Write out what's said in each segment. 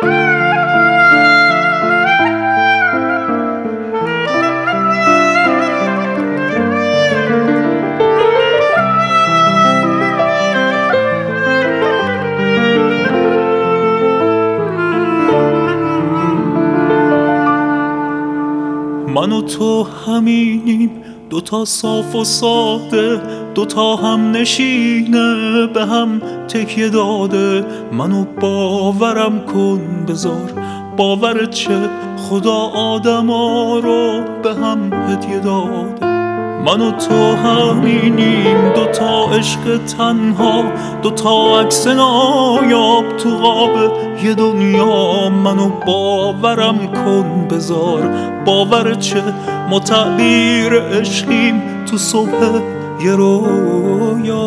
من و تو همینیم، دوتا صاف و ساده، دوتا هم نشینه به هم تکیه داده. منو باورم کن بذار، باور چه خدا آدما رو به هم هدیه داده. من و تو همینیم، دوتا عشق تنها، دوتا عکس نایاب تو قاب یه دنیا. منو باورم کن بذار، باور چه ما تعبیر عشقیم تو صبح یه رویا.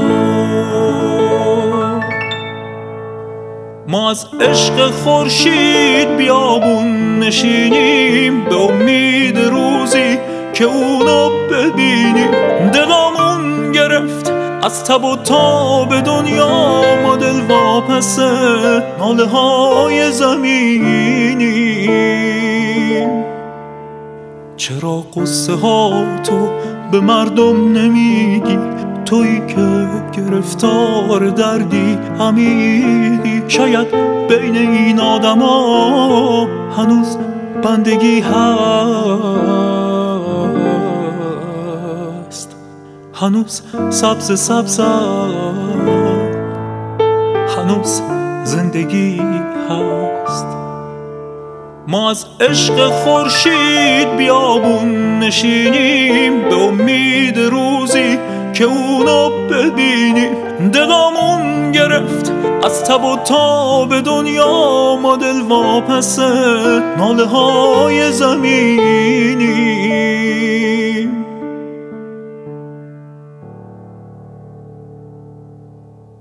ما از عشق خورشید بیابون نشینیم، به امید روزی که اونو ببینیم. دلامون گرفت از تب و تاب دنیا، ما دل واپس ناله های زمینیم. چرا قصه ها تو به مردم نمیگی، تویی که گرفتار دردی عمیقی؟ شاید بین این آدما هنوز بندگی هست، هنوز سبز سبز هنوز زندگی هست. ما از عشق خورشید بیابون نشینیم، به امید روزی که اونو ببینیم. دلامون گرفت از تب و تاب دنیا، ما دل واپس ناله های زمین.